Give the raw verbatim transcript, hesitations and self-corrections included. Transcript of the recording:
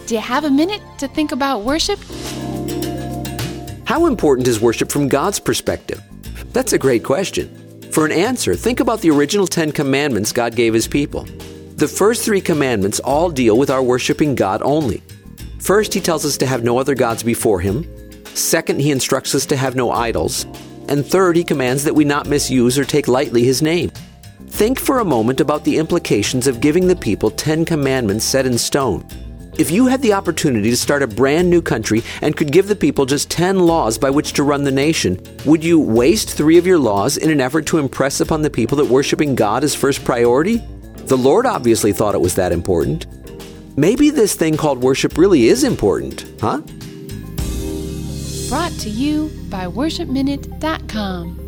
Do you have a minute to think about worship? How important is worship from God's perspective? That's a great question. For an answer, think about the original Ten Commandments God gave His people. The first three commandments all deal with our worshiping God only. First, He tells us to have no other gods before Him. Second, He instructs us to have no idols. And third, He commands that we not misuse or take lightly His name. Think for a moment about the implications of giving the people Ten Commandments set in stone. If you had the opportunity to start a brand new country and could give the people just ten laws by which to run the nation, would you waste three of your laws in an effort to impress upon the people that worshiping God is first priority? The Lord obviously thought it was that important. Maybe this thing called worship really is important, huh? Brought to you by worship minute dot com.